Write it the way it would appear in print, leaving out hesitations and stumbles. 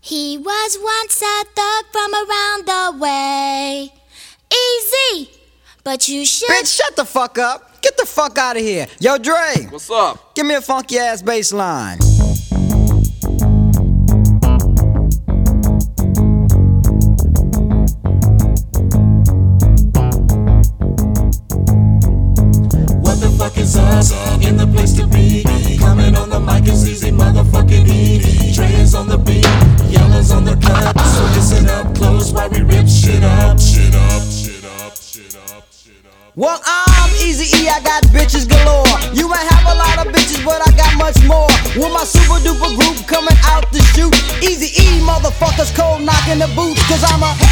He was once a thug from around the way. Easy, but you should. Bitch, shut the fuck up. Get the fuck out of here. Yo, Dre. What's up? Give me a funky ass bass line. What the fuck is up? In the place to be. Coming on the mic is easy, motherfucking E. Dre is on the beat, Yellow's on the cut. So listen up close while we rip shit up. Shit up, shit up, shit up, shit up. Well, I'm Eazy-E, I got bitches galore. You might have a lot of bitches, but I got much more. With my super duper group coming out to shoot. Eazy-E, motherfuckers cold knocking the boots. Cause I'm a